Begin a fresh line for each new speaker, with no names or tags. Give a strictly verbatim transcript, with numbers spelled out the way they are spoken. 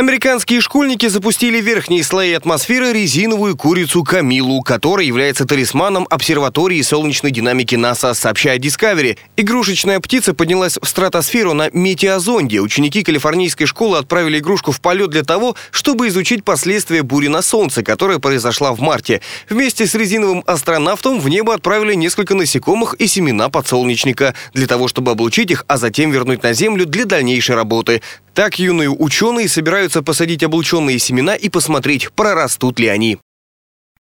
Американские школьники запустили в верхние слои атмосферы резиновую курицу Камилу, которая является талисманом обсерватории солнечной динамики НАСА, сообщает Discovery. Игрушечная птица поднялась в стратосферу на метеозонде. Ученики калифорнийской школы отправили игрушку в полет для того, чтобы изучить последствия бури на Солнце, которая произошла в марте. Вместе с резиновым астронавтом в небо отправили несколько насекомых и семена подсолнечника для того, чтобы облучить их, а затем вернуть на Землю для дальнейшей работы. Так юные ученые собираются посадить облученные семена и посмотреть, прорастут ли они.